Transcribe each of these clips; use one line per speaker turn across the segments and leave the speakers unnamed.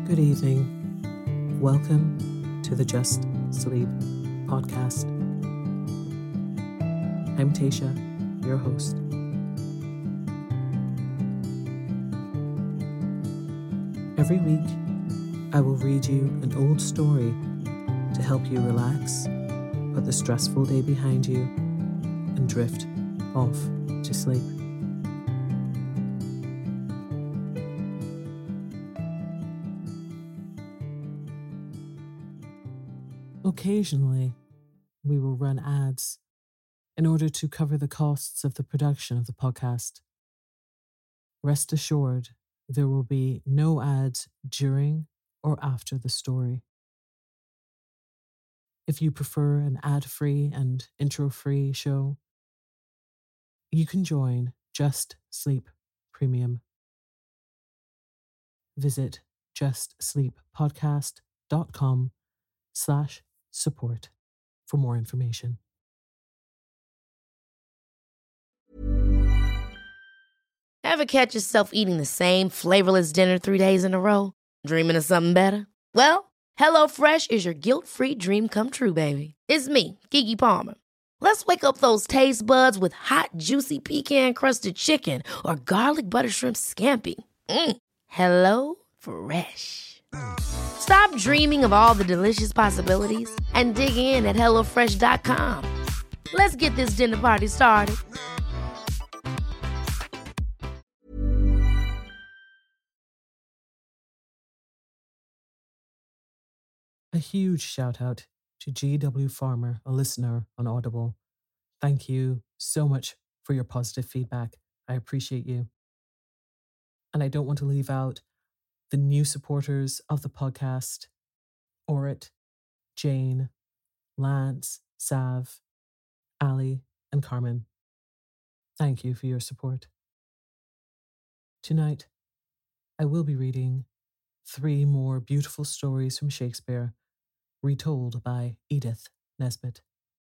Good evening. Welcome to the Just Sleep podcast. I'm Tasha, your host. Every week, I will read you an old story to help you relax, put the stressful day behind you, and drift off to sleep. Occasionally, we will run ads in order to cover the costs of the production of the podcast. Rest assured, there will be no ads during or after the story. If you prefer an ad-free and intro-free show, you can join Just Sleep Premium. Visit justsleeppodcast.com/support for more information.
Ever catch yourself eating the same flavorless dinner 3 days in a row? Dreaming of something better? Well, HelloFresh is your guilt-free dream come true, baby. It's me, Keke Palmer. Let's wake up those taste buds with hot, juicy pecan-crusted chicken or garlic butter shrimp scampi. Hello Fresh. Stop dreaming of all the delicious possibilities and dig in at HelloFresh.com. Let's get this dinner party started.
A huge shout out to G.W. Farmer, a listener on Audible. Thank you so much for your positive feedback. I appreciate you. And I don't want to leave out the new supporters of the podcast: Orit, Jane, Lance, Sav, Ali, and Carmen. Thank you for your support. Tonight, I will be reading 3 more beautiful stories from Shakespeare, retold by Edith Nesbit.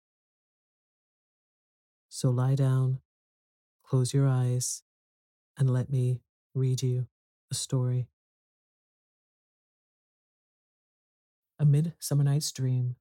So lie down, close your eyes, and let me read you a story. A Midsummer Night's Dream.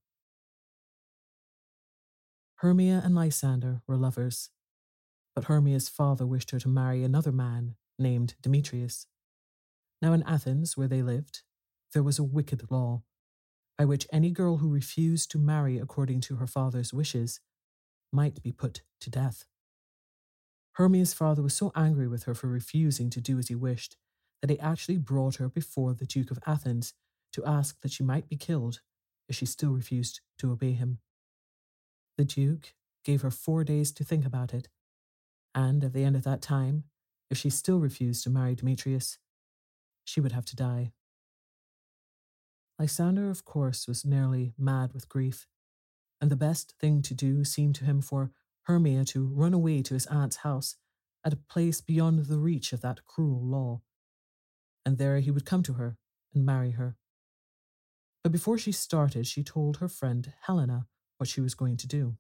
Hermia and Lysander were lovers, but Hermia's father wished her to marry another man named Demetrius. Now in Athens, where they lived, there was a wicked law, by which any girl who refused to marry according to her father's wishes might be put to death. Hermia's father was so angry with her for refusing to do as he wished that he actually brought her before the Duke of Athens to ask that she might be killed if she still refused to obey him. The Duke gave her 4 days to think about it, and at the end of that time, if she still refused to marry Demetrius, she would have to die. Lysander, of course, was nearly mad with grief, and the best thing to do seemed to him for Hermia to run away to his aunt's house at a place beyond the reach of that cruel law, and there he would come to her and marry her. But before she started, she told her friend Helena what she was going to do.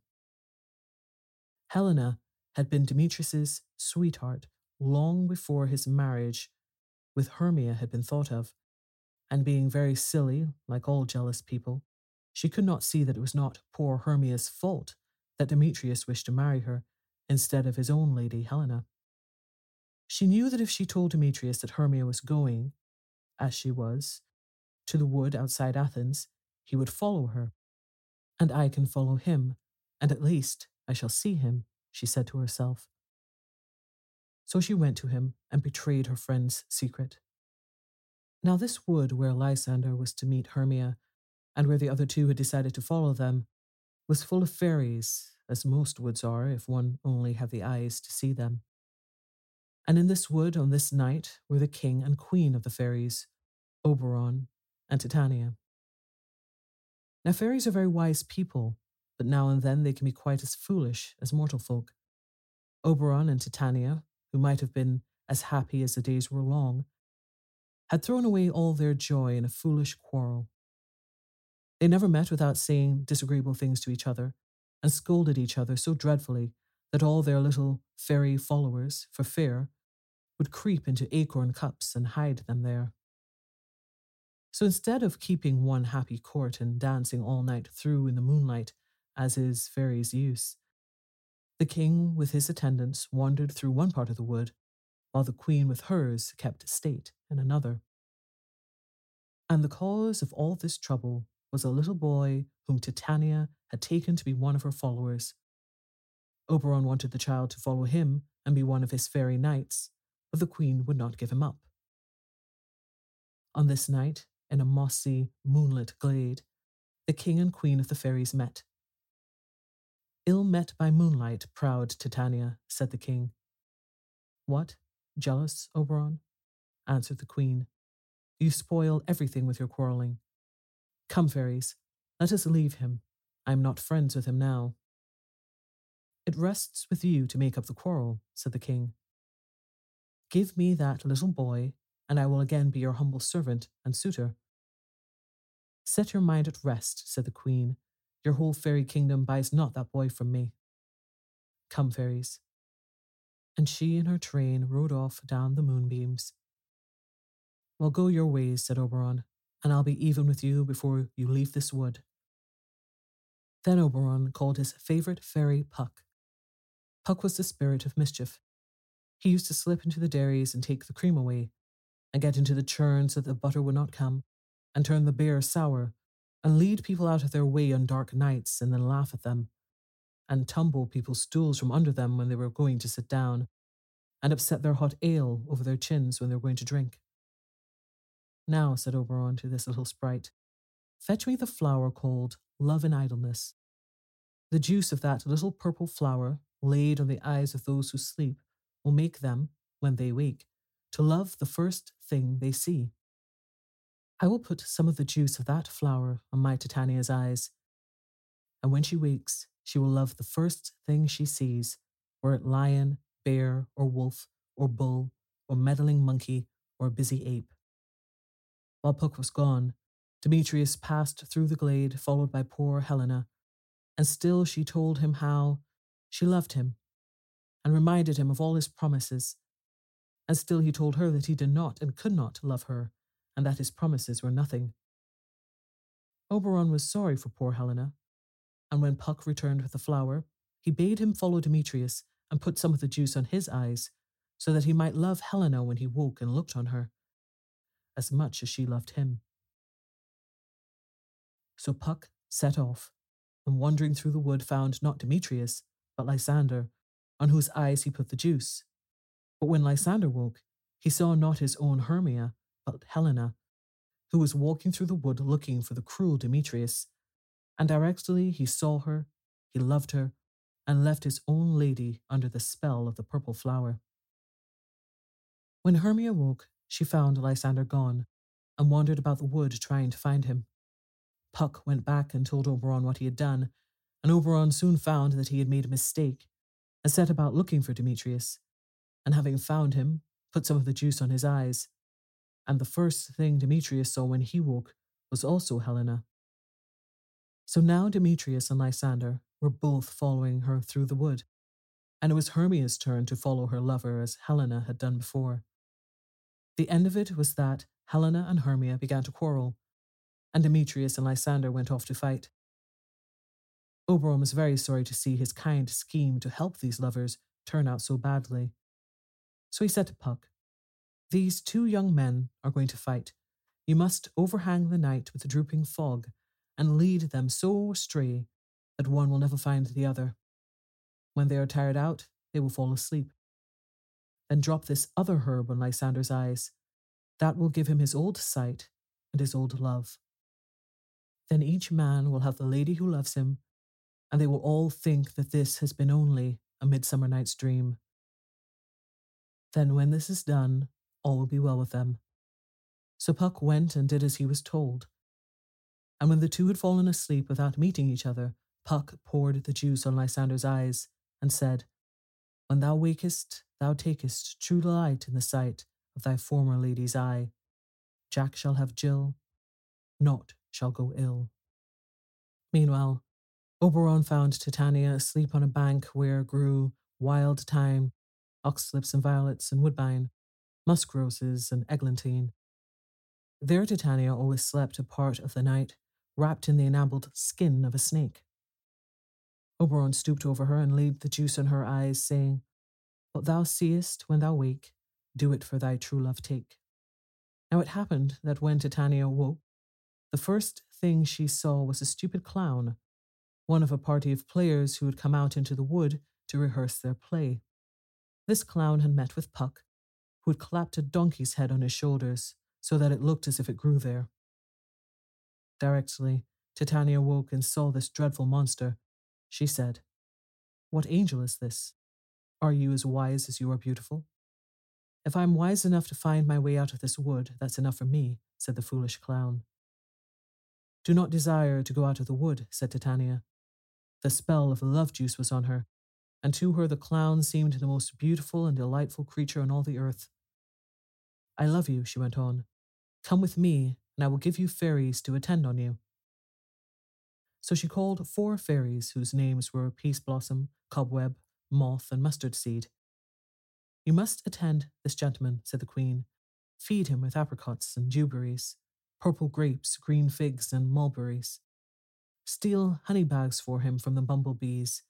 Helena had been Demetrius's sweetheart long before his marriage with Hermia had been thought of, and being very silly, like all jealous people, she could not see that it was not poor Hermia's fault that Demetrius wished to marry her instead of his own lady Helena. She knew that if she told Demetrius that Hermia was going, as she was, to the wood outside Athens, he would follow her. And I can follow him, and at least I shall see him, she said to herself. So she went to him and betrayed her friend's secret. Now this wood where Lysander was to meet Hermia, and where the other two had decided to follow them, was full of fairies, as most woods are if one only have the eyes to see them. And in this wood on this night were the king and queen of the fairies, Oberon and Titania. Now fairies are very wise people, but now and then they can be quite as foolish as mortal folk. Oberon and Titania, who might have been as happy as the days were long, had thrown away all their joy in a foolish quarrel. They never met without saying disagreeable things to each other, and scolded each other so dreadfully that all their little fairy followers, for fear, would creep into acorn cups and hide them there. So instead of keeping one happy court and dancing all night through in the moonlight, as is fairies' use, the king with his attendants wandered through one part of the wood, while the queen with hers kept state in another. And the cause of all this trouble was a little boy whom Titania had taken to be one of her followers. Oberon wanted the child to follow him and be one of his fairy knights, but the queen would not give him up. On this night, in a mossy, moonlit glade, the king and queen of the fairies met. "Ill met by moonlight, proud Titania," said the king. "What? Jealous, Oberon?" answered the queen. "You spoil everything with your quarrelling. Come, fairies, let us leave him. I am not friends with him now." "It rests with you to make up the quarrel," said the king. "Give me that little boy, and I will again be your humble servant and suitor." "Set your mind at rest," said the queen. "Your whole fairy kingdom buys not that boy from me. Come, fairies." And she and her train rode off down the moonbeams. "Well, go your ways," said Oberon, "and I'll be even with you before you leave this wood." Then Oberon called his favourite fairy Puck. Puck was the spirit of mischief. He used to slip into the dairies and take the cream away, and get into the churn so that the butter would not come, and turn the beer sour, and lead people out of their way on dark nights and then laugh at them, and tumble people's stools from under them when they were going to sit down, and upset their hot ale over their chins when they were going to drink. "Now," said Oberon to this little sprite, "fetch me the flower called Love and Idleness. The juice of that little purple flower, laid on the eyes of those who sleep, will make them, when they wake, to love the first thing they see. I will put some of the juice of that flower on my Titania's eyes, and when she wakes, she will love the first thing she sees, were it lion, bear, or wolf, or bull, or meddling monkey, or busy ape." While Puck was gone, Demetrius passed through the glade, followed by poor Helena, and still she told him how she loved him, and reminded him of all his promises, and still he told her that he did not and could not love her, and that his promises were nothing. Oberon was sorry for poor Helena, and when Puck returned with the flower, he bade him follow Demetrius and put some of the juice on his eyes, so that he might love Helena when he woke and looked on her, as much as she loved him. So Puck set off, and wandering through the wood found not Demetrius, but Lysander, on whose eyes he put the juice. But when Lysander woke, he saw not his own Hermia, but Helena, who was walking through the wood looking for the cruel Demetrius, and directly he saw her, he loved her, and left his own lady under the spell of the purple flower. When Hermia woke, she found Lysander gone, and wandered about the wood trying to find him. Puck went back and told Oberon what he had done, and Oberon soon found that he had made a mistake, and set about looking for Demetrius, and having found him, put some of the juice on his eyes, and the first thing Demetrius saw when he woke was also Helena. So now Demetrius and Lysander were both following her through the wood, and it was Hermia's turn to follow her lover as Helena had done before. The end of it was that Helena and Hermia began to quarrel, and Demetrius and Lysander went off to fight. Oberon was very sorry to see his kind scheme to help these lovers turn out so badly. So he said to Puck, "These two young men are going to fight. You must overhang the night with a drooping fog, and lead them so astray that one will never find the other. When they are tired out, they will fall asleep. Then drop this other herb on Lysander's eyes. That will give him his old sight and his old love. Then each man will have the lady who loves him, and they will all think that this has been only a midsummer night's dream. Then when this is done, all will be well with them." So Puck went and did as he was told. And when the two had fallen asleep without meeting each other, Puck poured the juice on Lysander's eyes, and said, "When thou wakest, thou takest true delight in the sight of thy former lady's eye. Jack shall have Jill, naught shall go ill." Meanwhile, Oberon found Titania asleep on a bank where grew wild thyme, oxlips and violets and woodbine, musk roses and eglantine. There Titania always slept a part of the night, wrapped in the enamelled skin of a snake. Oberon stooped over her and laid the juice on her eyes, saying, "What thou seest when thou wake, do it for thy true love take." Now it happened that when Titania woke, the first thing she saw was a stupid clown, one of a party of players who had come out into the wood to rehearse their play. This clown had met with Puck, who had clapped a donkey's head on his shoulders so that it looked as if it grew there. Directly, Titania woke and saw this dreadful monster. She said, "What angel is this? Are you as wise as you are beautiful?" "If I am wise enough to find my way out of this wood, that's enough for me," said the foolish clown. "Do not desire to go out of the wood," said Titania. The spell of the love juice was on her, and to her the clown seemed the most beautiful and delightful creature on all the earth. "I love you," she went on. "Come with me, and I will give you fairies to attend on you." So she called 4 fairies whose names were Peace Blossom, Cobweb, Moth, and Mustard Seed. "You must attend this gentleman," said the queen. "Feed him with apricots and dewberries, purple grapes, green figs, and mulberries. Steal honey bags for him from the bumblebees,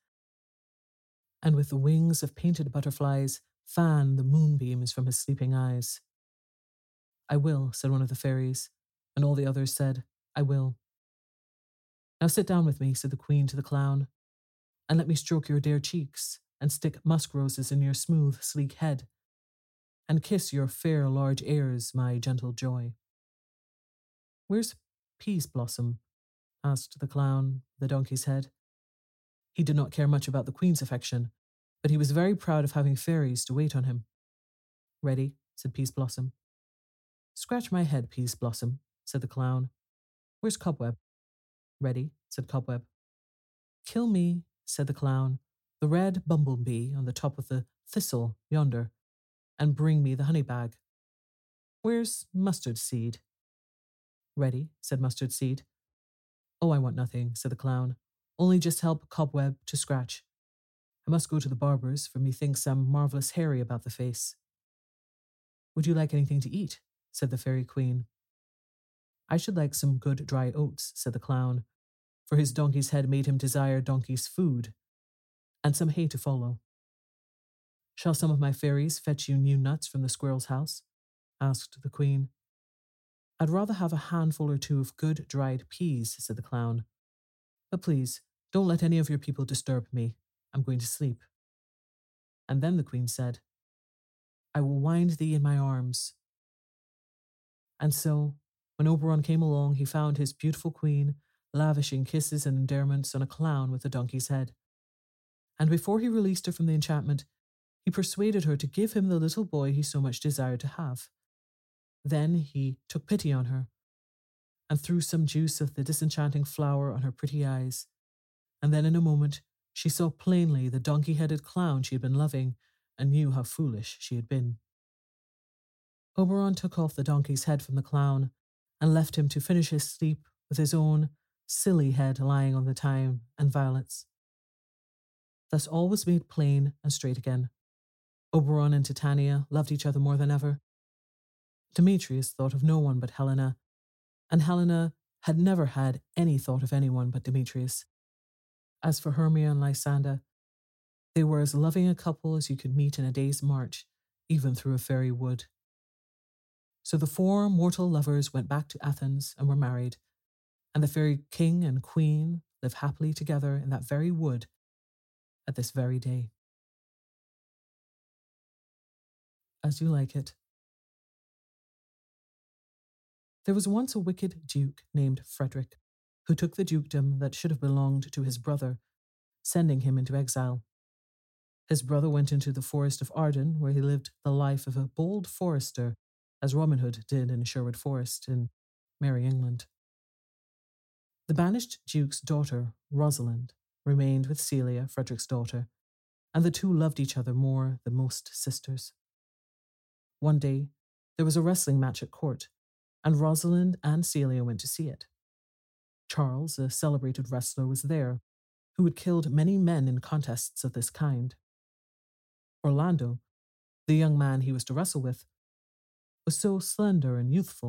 and with the wings of painted butterflies, fan the moonbeams from his sleeping eyes." "I will," said one of the fairies, and all the others said, "I will." "Now sit down with me," said the queen to the clown, "and let me stroke your dear cheeks, and stick musk roses in your smooth, sleek head, and kiss your fair large ears, my gentle joy." "Where's Peas Blossom?" asked the clown, the donkey's head. He did not care much about the queen's affection, but he was very proud of having fairies to wait on him. "Ready," said Peas Blossom. "Scratch my head, Peas Blossom," said the clown. "Where's Cobweb?" "Ready," said Cobweb. "Kill me," said the clown, "the red bumblebee on the top of the thistle yonder, and bring me the honey bag. Where's Mustard Seed?" "Ready," said Mustard Seed. "Oh, I want nothing," said the clown. "Only just help Cobweb to scratch. I must go to the barber's, for methinks I'm marvellous hairy about the face." "Would you like anything to eat?" said the fairy queen. "I should like some good dry oats," said the clown, for his donkey's head made him desire donkey's food, "and some hay to follow." "Shall some of my fairies fetch you new nuts from the squirrel's house?" asked the queen. "I'd rather have a handful or 2 of good dried peas," said the clown. "But please, don't let any of your people disturb me. I'm going to sleep." And then the queen said, "I will wind thee in my arms." And so, when Oberon came along, he found his beautiful queen lavishing kisses and endearments on a clown with a donkey's head. And before he released her from the enchantment, he persuaded her to give him the little boy he so much desired to have. Then he took pity on her and threw some juice of the disenchanting flower on her pretty eyes. And then in a moment she saw plainly the donkey-headed clown she had been loving and knew how foolish she had been. Oberon took off the donkey's head from the clown and left him to finish his sleep with his own silly head lying on the thyme and violets. Thus all was made plain and straight again. Oberon and Titania loved each other more than ever. Demetrius thought of no one but Helena, and Helena had never had any thought of anyone but Demetrius. As for Hermia and Lysander, they were as loving a couple as you could meet in a day's march, even through a fairy wood. So the 4 mortal lovers went back to Athens and were married, and the fairy king and queen lived happily together in that very wood at this very day. As you like it. There was once a wicked duke named Frederick, who took the dukedom that should have belonged to his brother, sending him into exile. His brother went into the forest of Arden, where he lived the life of a bold forester, as Robin Hood did in Sherwood Forest in Merry England. The banished duke's daughter, Rosalind, remained with Celia, Frederick's daughter, and the 2 loved each other more than most sisters. One day, there was a wrestling match at court, and Rosalind and Celia went to see it. Charles, a celebrated wrestler, was there, who had killed many men in contests of this kind. Orlando, the young man he was to wrestle with, was so slender and youthful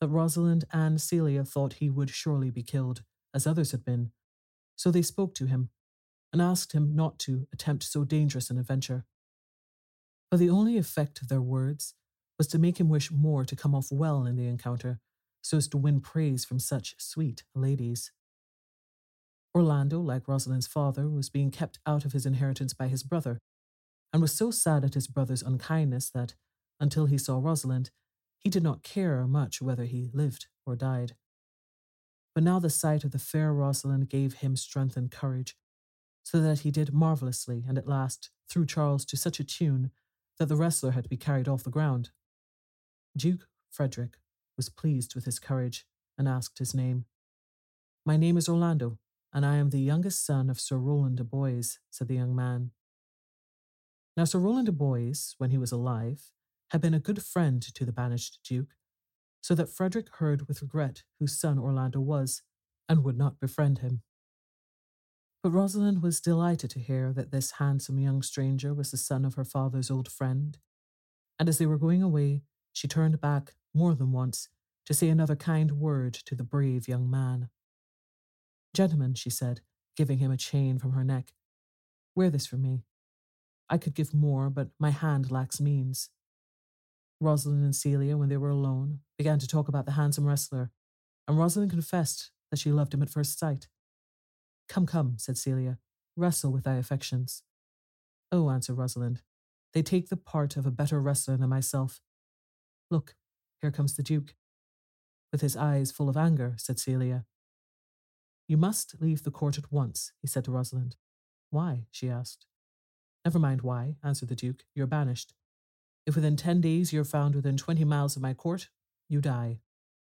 that Rosalind and Celia thought he would surely be killed, as others had been, so they spoke to him and asked him not to attempt so dangerous an adventure. But the only effect of their words was to make him wish more to come off well in the encounter, so as to win praise from such sweet ladies. Orlando, like Rosalind's father, was being kept out of his inheritance by his brother, and was so sad at his brother's unkindness that, until he saw Rosalind, he did not care much whether he lived or died. But now the sight of the fair Rosalind gave him strength and courage, so that he did marvellously, and at last threw Charles to such a tune that the wrestler had to be carried off the ground. Duke Frederick was pleased with his courage and asked his name. "My name is Orlando, and I am the youngest son of Sir Rowland de Boys," said the young man. Now Sir Rowland de Boys, when he was alive, had been a good friend to the banished duke, so that Frederick heard with regret whose son Orlando was, and would not befriend him. But Rosalind was delighted to hear that this handsome young stranger was the son of her father's old friend, and as they were going away, she turned back more than once to say another kind word to the brave young man. "Gentlemen," she said, giving him a chain from her neck, "wear this for me. I could give more, but my hand lacks means." Rosalind and Celia, when they were alone, began to talk about the handsome wrestler, and Rosalind confessed that she loved him at first sight. "Come, come," said Celia, "wrestle with thy affections." "Oh," answered Rosalind, "they take the part of a better wrestler than myself. Look, here comes the Duke." "With his eyes full of anger," said Celia. "You must leave the court at once," he said to Rosalind. "Why?" she asked. "Never mind why," answered the Duke. "You're banished. If within 10 days you're found within 20 miles of my court, you die."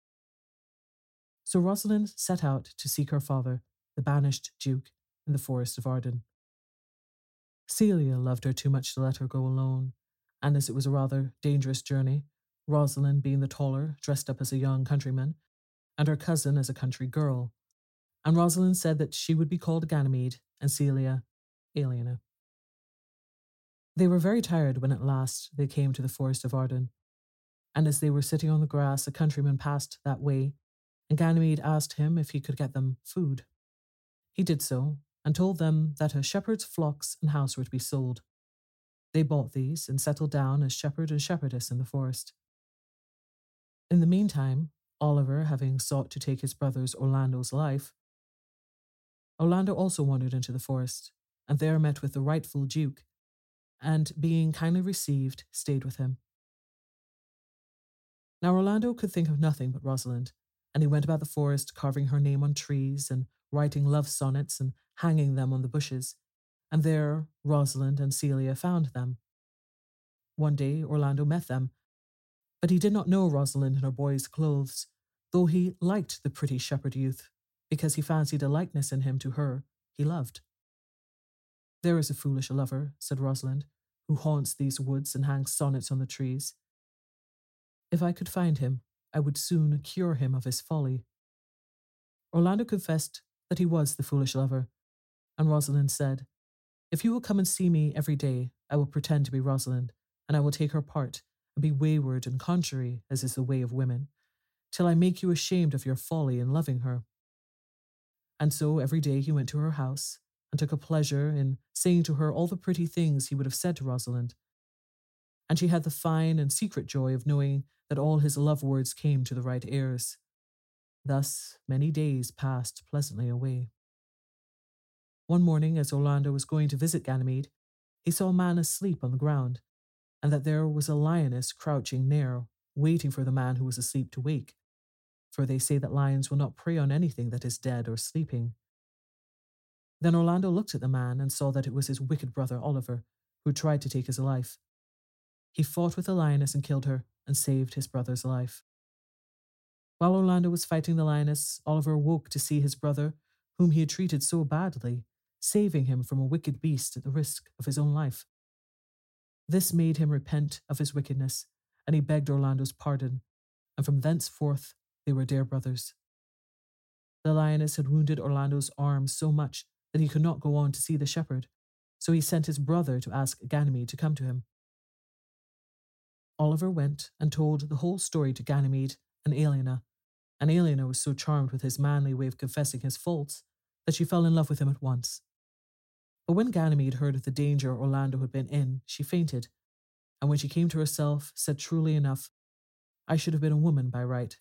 So Rosalind set out to seek her father, the banished Duke, in the forest of Arden. Celia loved her too much to let her go alone, and as it was a rather dangerous journey, Rosalind being the taller, dressed up as a young countryman, and her cousin as a country girl, and Rosalind said that she would be called Ganymede, and Celia Aliena. They were very tired when at last they came to the forest of Arden, and as they were sitting on the grass, a countryman passed that way, and Ganymede asked him if he could get them food. He did so, and told them that a shepherd's flocks and house were to be sold. They bought these and settled down as shepherd and shepherdess in the forest. In the meantime, Oliver, having sought to take his brother's Orlando's life, Orlando also wandered into the forest, and there met with the rightful Duke, and, being kindly received, stayed with him. Now Orlando could think of nothing but Rosalind, and he went about the forest carving her name on trees and writing love sonnets and hanging them on the bushes, and there Rosalind and Celia found them. One day Orlando met them, but he did not know Rosalind in her boy's clothes, though he liked the pretty shepherd youth, because he fancied a likeness in him to her he loved. "There is a foolish lover," said Rosalind, "who haunts these woods and hangs sonnets on the trees. If I could find him, I would soon cure him of his folly." Orlando confessed that he was the foolish lover, and Rosalind said, "If you will come and see me every day, I will pretend to be Rosalind, and I will take her part, and be wayward and contrary, as is the way of women, till I make you ashamed of your folly in loving her." And so every day he went to her house, and took a pleasure in saying to her all the pretty things he would have said to Rosalind. And she had the fine and secret joy of knowing that all his love words came to the right ears. Thus many days passed pleasantly away. One morning, as Orlando was going to visit Ganymede, he saw a man asleep on the ground, and that there was a lioness crouching near, waiting for the man who was asleep to wake, for they say that lions will not prey on anything that is dead or sleeping. Then Orlando looked at the man and saw that it was his wicked brother Oliver, who tried to take his life. He fought with the lioness and killed her, and saved his brother's life. While Orlando was fighting the lioness, Oliver woke to see his brother, whom he had treated so badly, saving him from a wicked beast at the risk of his own life. This made him repent of his wickedness, and he begged Orlando's pardon, and from thenceforth they were dear brothers. The lioness had wounded Orlando's arm so much that he could not go on to see the shepherd, so he sent his brother to ask Ganymede to come to him. Oliver went and told the whole story to Ganymede and Aliena was so charmed with his manly way of confessing his faults that she fell in love with him at once. But when Ganymede heard of the danger Orlando had been in, she fainted, and when she came to herself, said truly enough, "I should have been a woman by right."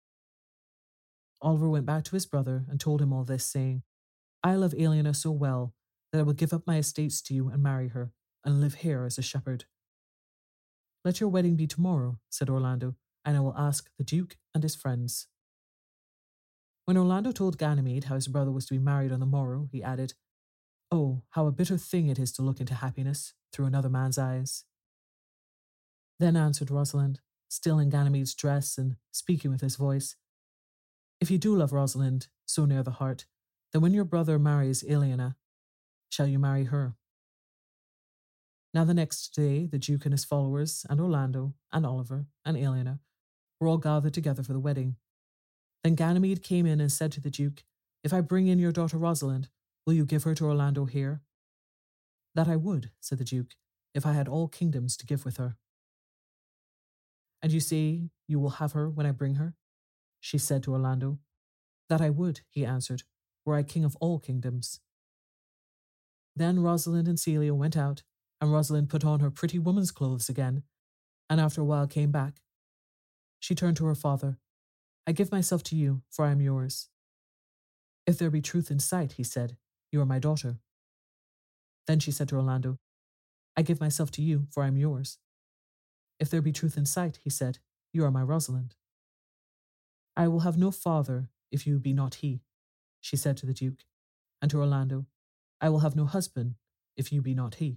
Oliver went back to his brother and told him all this, saying, "I love Aliena so well that I will give up my estates to you and marry her, and live here as a shepherd." "Let your wedding be tomorrow," said Orlando, "and I will ask the Duke and his friends." When Orlando told Ganymede how his brother was to be married on the morrow, he added, "Oh, how a bitter thing it is to look into happiness through another man's eyes." Then answered Rosalind, still in Ganymede's dress and speaking with his voice, "If you do love Rosalind so near the heart, then when your brother marries Aliena, shall you marry her?" Now the next day, the Duke and his followers, and Orlando, and Oliver, and Aliena, were all gathered together for the wedding. Then Ganymede came in and said to the Duke, "If I bring in your daughter Rosalind, will you give her to Orlando here?" "That I would," said the Duke, "if I had all kingdoms to give with her." "And you say you will have her when I bring her?" she said to Orlando. "That I would," he answered, "were I king of all kingdoms." Then Rosalind and Celia went out, and Rosalind put on her pretty woman's clothes again, and after a while came back. She turned to her father. "I give myself to you, for I am yours." "If there be truth in sight," he said, "you are my daughter." Then she said to Orlando, "I give myself to you, for I am yours." "If there be truth in sight," he said, "you are my Rosalind." "I will have no father if you be not he," she said to the Duke, and to Orlando, "I will have no husband if you be not he."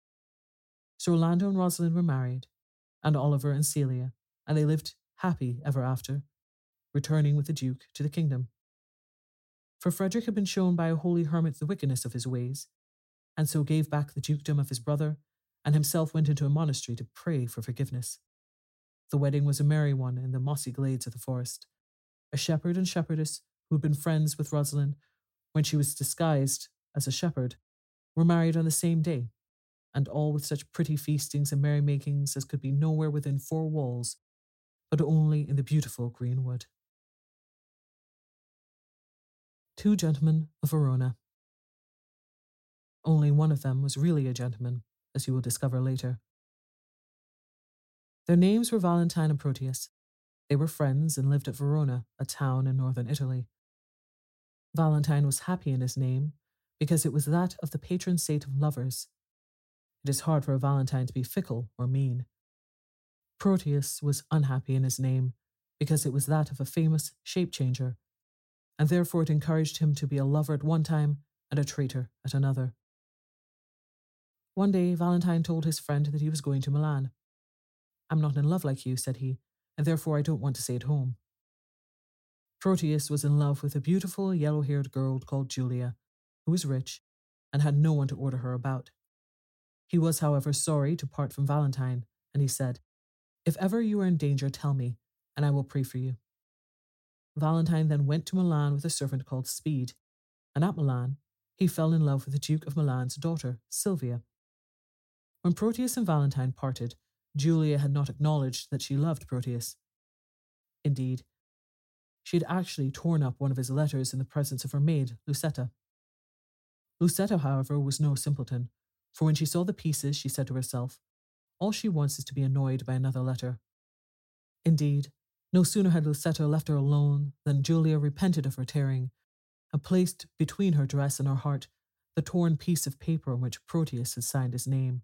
So Orlando and Rosalind were married, and Oliver and Celia, and they lived happy ever after, returning with the Duke to the kingdom. For Frederick had been shown by a holy hermit the wickedness of his ways, and so gave back the dukedom of his brother, and himself went into a monastery to pray for forgiveness. The wedding was a merry one in the mossy glades of the forest. A shepherd and shepherdess who had been friends with Rosalind when she was disguised as a shepherd were married on the same day, and all with such pretty feastings and merrymakings as could be nowhere within 4 walls, but only in the beautiful green wood. Two gentlemen of Verona. Only one of them was really a gentleman, as you will discover later. Their names were Valentine and Proteus. They were friends and lived at Verona, a town in northern Italy. Valentine was happy in his name because it was that of the patron saint of lovers. It is hard for a Valentine to be fickle or mean. Proteus was unhappy in his name because it was that of a famous shape-changer, and therefore it encouraged him to be a lover at one time and a traitor at another. One day, Valentine told his friend that he was going to Milan. "I'm not in love like you," said he, "and therefore I don't want to stay at home." Proteus was in love with a beautiful yellow-haired girl called Julia, who was rich and had no one to order her about. He was, however, sorry to part from Valentine, and he said, "If ever you are in danger, tell me, and I will pray for you." Valentine then went to Milan with a servant called Speed, and at Milan he fell in love with the Duke of Milan's daughter, Sylvia. When Proteus and Valentine parted, Julia had not acknowledged that she loved Proteus. Indeed, she had actually torn up one of his letters in the presence of her maid, Lucetta. Lucetta, however, was no simpleton, for when she saw the pieces, she said to herself, "All she wants is to be annoyed by another letter." Indeed, no sooner had Lucetta left her alone than Julia repented of her tearing, and placed between her dress and her heart the torn piece of paper on which Proteus had signed his name.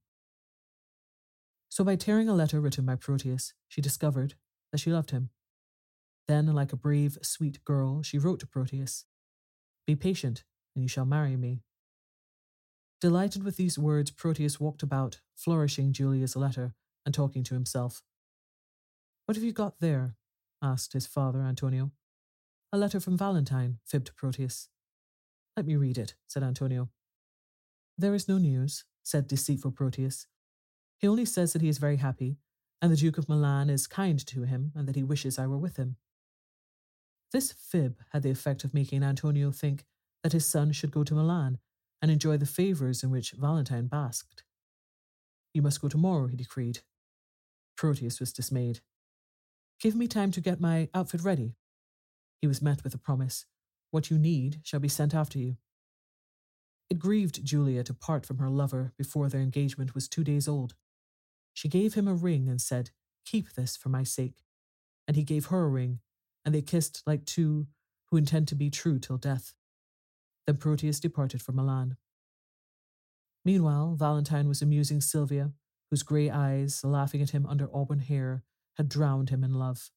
So by tearing a letter written by Proteus, she discovered that she loved him. Then, like a brave, sweet girl, she wrote to Proteus, "Be patient, and you shall marry me." Delighted with these words, Proteus walked about, flourishing Julia's letter and talking to himself. "What have you got there?" asked his father, Antonio. "A letter from Valentine," fibbed Proteus. "Let me read it," said Antonio. "There is no news," said deceitful Proteus. "He only says that he is very happy, and the Duke of Milan is kind to him, and that he wishes I were with him." This fib had the effect of making Antonio think that his son should go to Milan and enjoy the favours in which Valentine basked. "You must go tomorrow," he decreed. Proteus was dismayed. Give me time to get my outfit ready. He was met with a promise. What you need shall be sent after you. It grieved Julia to part from her lover before their engagement was 2 days old. She gave him a ring and said, "Keep this for my sake." And he gave her a ring, and they kissed like two who intend to be true till death. Then Proteus departed for Milan. Meanwhile, Valentine was amusing Sylvia, whose grey eyes, laughing at him under auburn hair, had drowned him in love.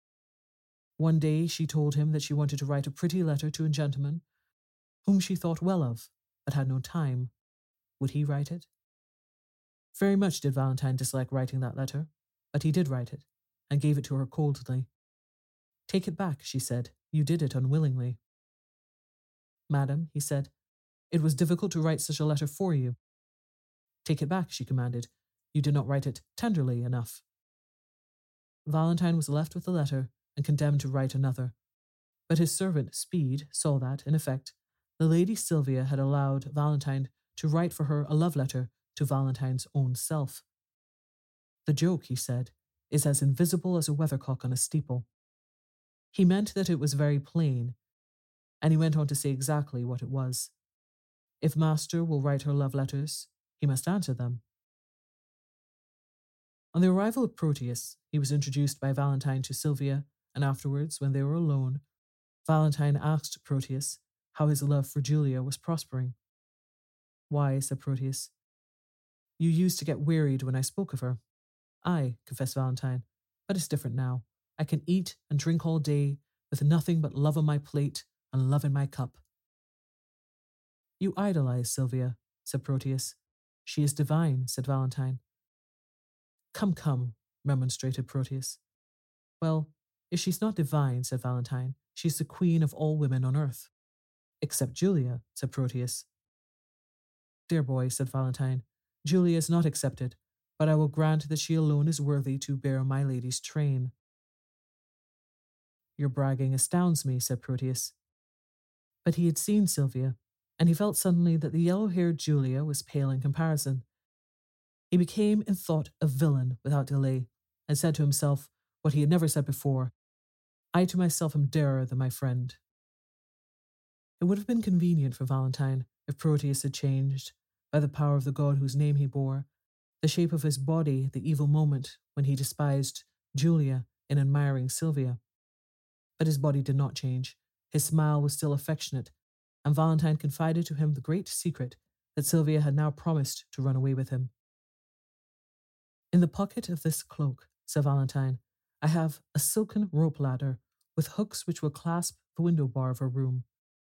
One day she told him that she wanted to write a pretty letter to a gentleman whom she thought well of, but had no time. Would he write it? Very much did Valentine dislike writing that letter, but he did write it, and gave it to her coldly. "Take it back," she said. "You did it unwillingly." "Madam," he said, "it was difficult to write such a letter for you." "Take it back," she commanded. "You did not write it tenderly enough." Valentine was left with the letter and condemned to write another. But his servant, Speed, saw that, in effect, the Lady Sylvia had allowed Valentine to write for her a love letter to Valentine's own self. "The joke," he said, "is as invisible as a weathercock on a steeple." He meant that it was very plain, and he went on to say exactly what it was. If master will write her love letters, he must answer them. On the arrival of Proteus, he was introduced by Valentine to Sylvia, and afterwards, when they were alone, Valentine asked Proteus how his love for Julia was prospering. "Why," said Proteus, "you used to get wearied when I spoke of her." "Aye," confessed Valentine, "but it's different now. I can eat and drink all day with nothing but love on my plate and love in my cup." "You idolize Sylvia," said Proteus. "She is divine," said Valentine. Come, come," remonstrated Proteus. "Well, if she's not divine," said Valentine, "she's the queen of all women on earth." "Except Julia," said Proteus. "Dear boy," said Valentine, "Julia is not excepted, but I will grant that she alone is worthy to bear my lady's train." "Your bragging astounds me," said Proteus. But he had seen Sylvia, and he felt suddenly that the yellow-haired Julia was pale in comparison. He became in thought a villain without delay, and said to himself what he had never said before: "I to myself am dearer than my friend." It would have been convenient for Valentine if Proteus had changed, by the power of the god whose name he bore, the shape of his body at the evil moment when he despised Julia in admiring Sylvia. But his body did not change. His smile was still affectionate, and Valentine confided to him the great secret that Sylvia had now promised to run away with him. "In the pocket of this cloak," said Valentine, "I have a silken rope ladder with hooks which will clasp the window bar of her room."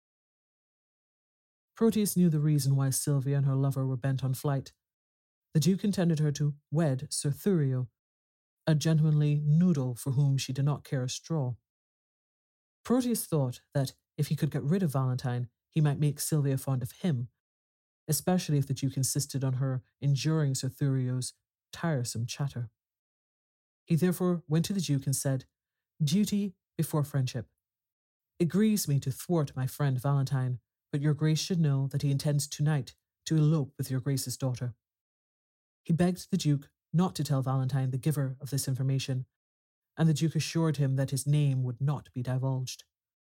Proteus knew the reason why Sylvia and her lover were bent on flight. The Duke intended her to wed Sir Thurio, a gentlemanly noodle for whom she did not care a straw. Proteus thought that if he could get rid of Valentine, he might make Sylvia fond of him, especially if the Duke insisted on her enduring Sir Thurio's tiresome chatter. He therefore went to the Duke and said, "Duty before friendship. It grieves me to thwart my friend Valentine, but your Grace should know that he intends tonight to elope with your Grace's daughter." He begged the Duke not to tell Valentine the giver of this information, and the Duke assured him that his name would not be divulged.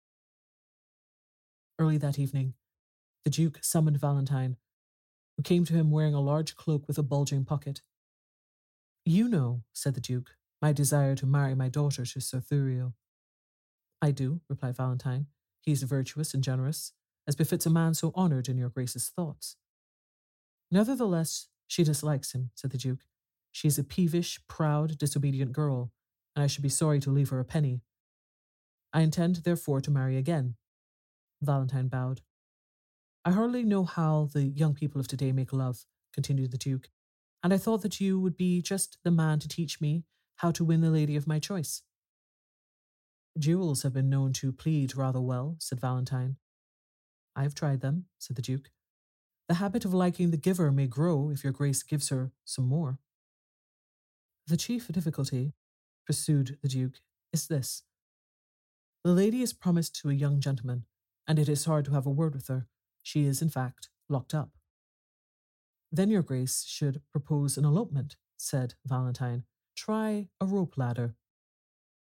Early that evening, the Duke summoned Valentine, who came to him wearing a large cloak with a bulging pocket. "You know," said the Duke, "my desire to marry my daughter to Sir Thurio." "I do," replied Valentine. "He is virtuous and generous, as befits a man so honoured in your Grace's thoughts." "Nevertheless, she dislikes him," said the Duke. "She is a peevish, proud, disobedient girl, and I should be sorry to leave her a penny. I intend, therefore, to marry again." Valentine bowed. "I hardly know how the young people of today make love," continued the Duke, "and I thought that you would be just the man to teach me how to win the lady of my choice." "Duels have been known to plead rather well," said Valentine. "I have tried them," said the Duke. "The habit of liking the giver may grow if your Grace gives her some more." "The chief difficulty," pursued the Duke, "is this. The lady is promised to a young gentleman, and it is hard to have a word with her. She is, in fact, locked up." "Then your Grace should propose an elopement," said Valentine. "Try a rope ladder."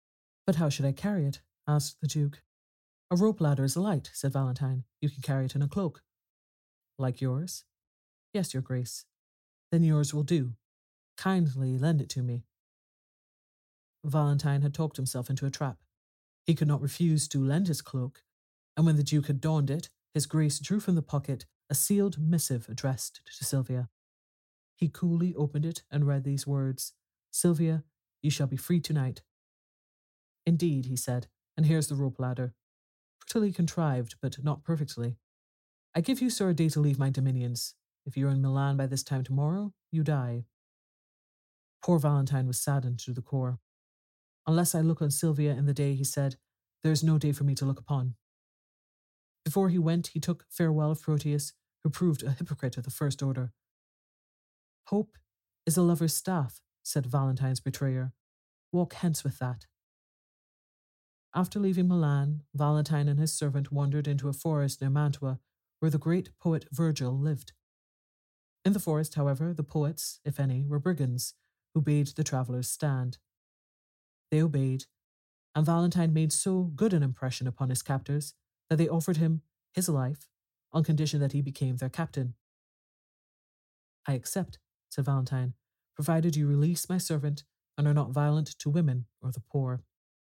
But how should I carry it? Asked the Duke. A rope ladder is light, said Valentine. You can carry it in a cloak. Like yours? Yes, your grace. Then yours will do. Kindly lend it to me. Valentine had talked himself into a trap. He could not refuse to lend his cloak, and when the Duke had donned it, his grace drew from the pocket a sealed missive addressed to Sylvia. He coolly opened it and read these words, Sylvia, you shall be free tonight. Indeed, he said, and here's the rope ladder. Prettily contrived, but not perfectly. I give you, sir, a day to leave my dominions. If you are in Milan by this time tomorrow, you die. Poor Valentine was saddened to the core. Unless I look on Sylvia in the day, he said, there is no day for me to look upon. Before he went, he took farewell of Proteus, who proved a hypocrite of the first order. Hope is a lover's staff, said Valentine's betrayer. Walk hence with that. After leaving Milan, Valentine and his servant wandered into a forest near Mantua, where the great poet Virgil lived. In the forest, however, the poets, if any, were brigands, who bade the travellers stand. They obeyed, and Valentine made so good an impression upon his captors that they offered him his life on condition that he became their captain. I accept, said Valentine, provided you release my servant and are not violent to women or the poor.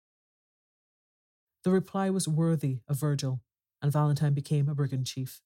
The reply was worthy of Virgil, and Valentine became a brigand chief.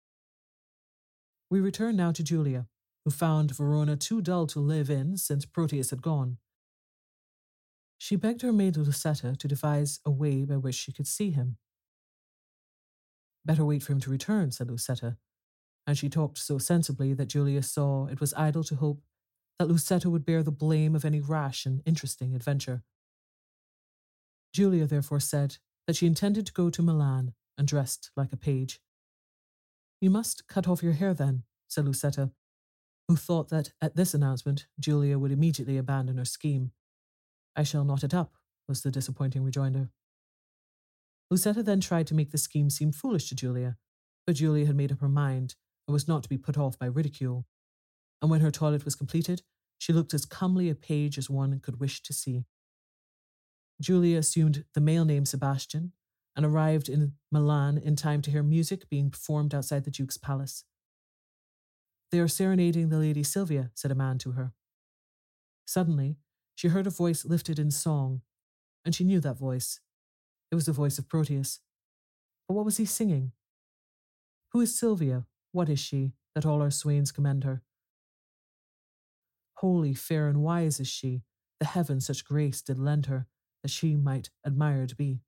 We return now to Julia, who found Verona too dull to live in since Proteus had gone. She begged her maid Lucetta to devise a way by which she could see him. Better wait for him to return, said Lucetta, and she talked so sensibly that Julia saw it was idle to hope that Lucetta would bear the blame of any rash and interesting adventure. Julia therefore said that she intended to go to Milan and dressed like a page. You must cut off your hair then, said Lucetta, who thought that at this announcement Julia would immediately abandon her scheme. I shall knot it up, was the disappointing rejoinder. Lucetta then tried to make the scheme seem foolish to Julia, but Julia had made up her mind and was not to be put off by ridicule, and when her toilet was completed, she looked as comely a page as one could wish to see. Julia assumed the male name Sebastian and arrived in Milan in time to hear music being performed outside the Duke's palace. They are serenading the Lady Sylvia, said a man to her. Suddenly, she heard a voice lifted in song, and she knew that voice. It was the voice of Proteus. But what was he singing? Who is Sylvia? What is she, that all our swains commend her? Holy, fair, and wise is she, the heaven such grace did lend her, that she might admired be.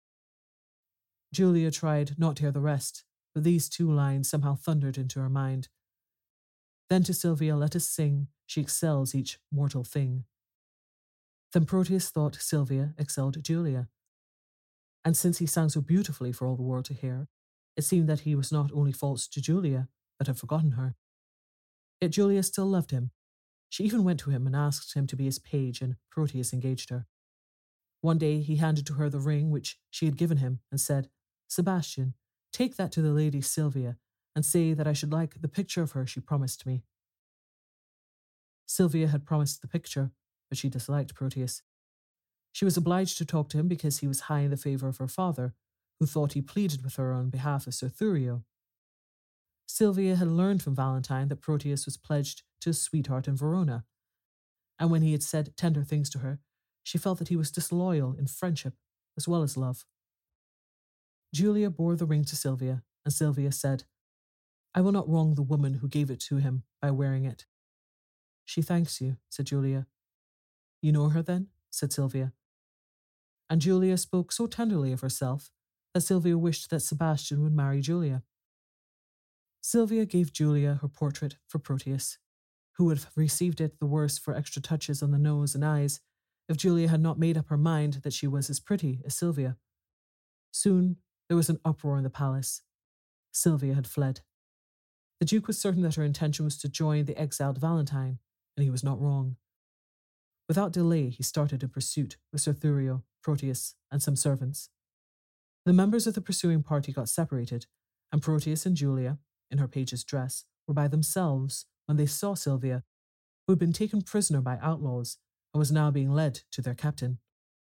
Julia tried not to hear the rest, but these two lines somehow thundered into her mind. Then to Sylvia let us sing, she excels each mortal thing. Then Proteus thought Sylvia excelled Julia. And since he sang so beautifully for all the world to hear, it seemed that he was not only false to Julia, but had forgotten her. Yet Julia still loved him. She even went to him and asked him to be his page, and Proteus engaged her. One day he handed to her the ring which she had given him and said, Sebastian, take that to the Lady Sylvia and say that I should like the picture of her she promised me. Sylvia had promised the picture, but she disliked Proteus. She was obliged to talk to him because he was high in the favour of her father, who thought he pleaded with her on behalf of Sir Thurio. Sylvia had learned from Valentine that Proteus was pledged to his sweetheart in Verona, and when he had said tender things to her, she felt that he was disloyal in friendship as well as love. Julia bore the ring to Sylvia, and Sylvia said, I will not wrong the woman who gave it to him by wearing it. She thanks you, said Julia. You know her then? Said Sylvia. And Julia spoke so tenderly of herself that Sylvia wished that Sebastian would marry Julia. Sylvia gave Julia her portrait for Proteus, who would have received it the worse for extra touches on the nose and eyes if Julia had not made up her mind that she was as pretty as Sylvia. Soon there was an uproar in the palace. Sylvia had fled. The Duke was certain that her intention was to join the exiled Valentine, and he was not wrong. Without delay, he started in pursuit with Sir Thurio, Proteus, and some servants. The members of the pursuing party got separated, and Proteus and Julia, in her page's dress, were by themselves when they saw Sylvia, who had been taken prisoner by outlaws and was now being led to their captain.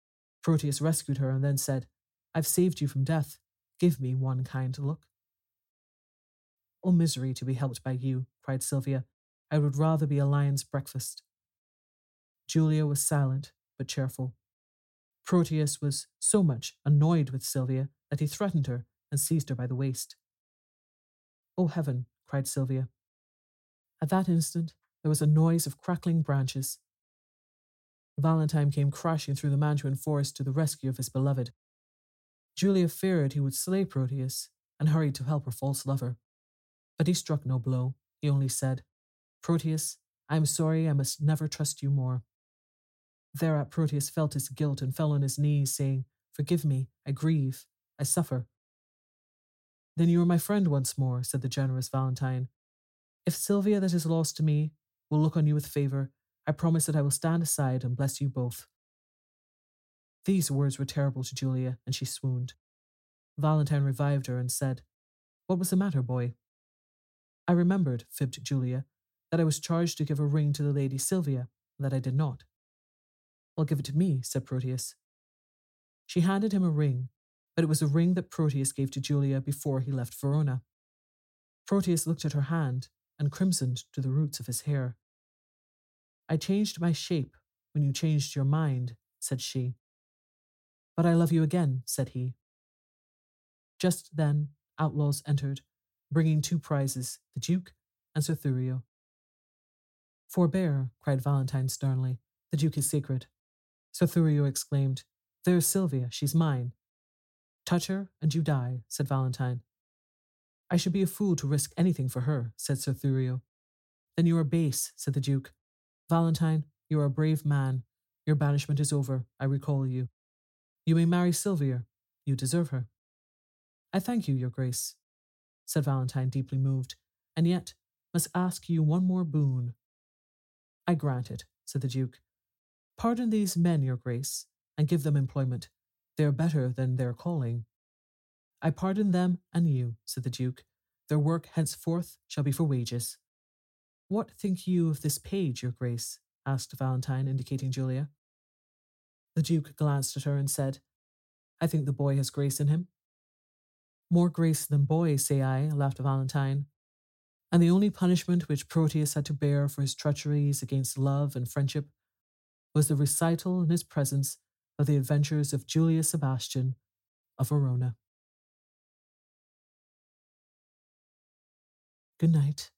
Proteus rescued her and then said, "I've saved you from death. Give me one kind look." "O misery to be helped by you," cried Sylvia. "I would rather be a lion's breakfast." Julia was silent but cheerful. Proteus was so much annoyed with Sylvia that he threatened her and seized her by the waist. "Oh heaven," cried Sylvia. At that instant, there was a noise of crackling branches. Valentine came crashing through the Mantuan forest to the rescue of his beloved. Julia feared he would slay Proteus and hurried to help her false lover. But he struck no blow. He only said, "Proteus, I am sorry I must never trust you more." Thereat Proteus felt his guilt and fell on his knees, saying, "Forgive me, I grieve, I suffer." "Then you are my friend once more," said the generous Valentine. "If Sylvia that is lost to me will look on you with favour, I promise that I will stand aside and bless you both." These words were terrible to Julia, and she swooned. Valentine revived her and said, "What was the matter, boy?" "I remembered," fibbed Julia, "that I was charged to give a ring to the lady Sylvia, and that I did not." "Well, give it to me," said Proteus. She handed him a ring, but it was a ring that Proteus gave to Julia before he left Verona. Proteus looked at her hand and crimsoned to the roots of his hair. "I changed my shape when you changed your mind," said she. "But I love you again," said he. Just then, outlaws entered, bringing two prizes, the Duke and Sir Thurio. "Forbear," cried Valentine sternly. "The Duke is sacred." Sir Thurio exclaimed, "There's Sylvia, she's mine." "Touch her and you die," said Valentine. "I should be a fool to risk anything for her," said Sir Thurio. "Then you are base," said the Duke. "Valentine, you are a brave man. Your banishment is over. I recall you. You may marry Sylvia. You deserve her." "I thank you, your grace," said Valentine, deeply moved, "and yet must ask you one more boon." "I grant it," said the Duke. "Pardon these men, your grace, and give them employment. They are better than their calling." "I pardon them and you," said the Duke. "Their work henceforth shall be for wages." "What think you of this page, your grace?" asked Valentine, indicating Julia. The Duke glanced at her and said, "I think the boy has grace in him." "More grace than boy, say I," laughed Valentine. "And the only punishment which Proteus had to bear for his treacheries against love and friendship was the recital in his presence of the adventures of Julius Sebastian of Verona." Good night.